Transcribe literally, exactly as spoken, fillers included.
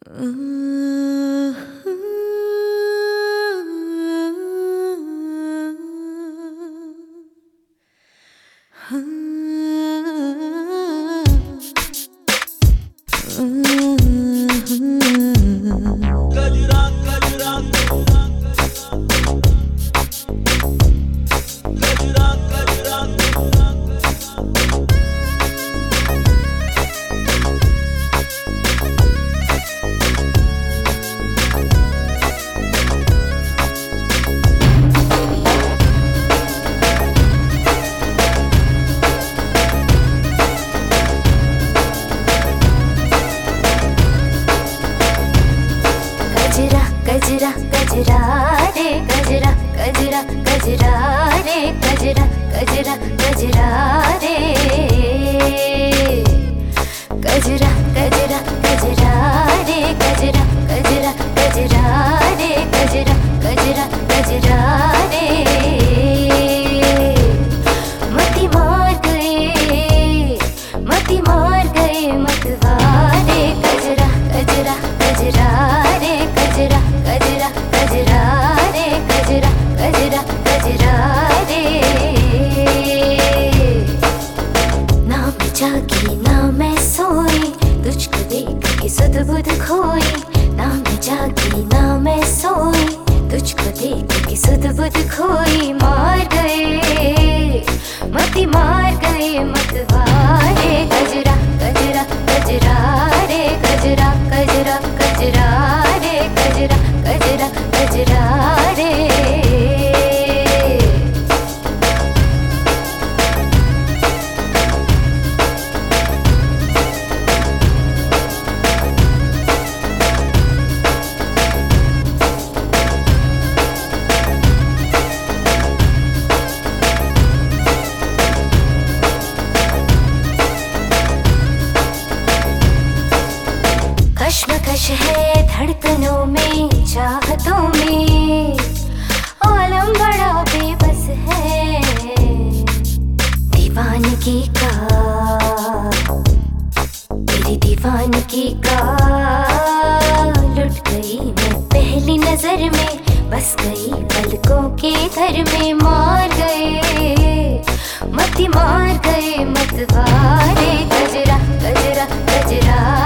गजरा गजरा रे गजरा गजरा गजरा रे गजरा गजरा गजरा रे गजरा गजरा गजरा रे गजरा गजरा गजरा रे गजरा गजरा गजरा रे मती मार गए मती मार गए मतवारे गजरा गजरा गजरा रे गजरा गजरा गजरा रे गजरा गजरा गजरा रे ना मैं जागी ना मैं सोई तुझको देख के सुध बुध खोई ना मैं जागी ना मैं सोई तुझको देख के सुध बुध खोई मार गए मती मार गए मतवारे गजरा गजरा गजरा रे गजरा गजरा गजरा रे गजरा गजरा गजरा रे कश्मकश है धड़कनों में चाहतों में आलम बड़ा बेबस है दीवानगी का मेरी दीवानगी का लुट गई मैं पहली नजर में बस गई पलकों के घर में मार गए मती मार गए मतवारे गजरा गजरा गजरा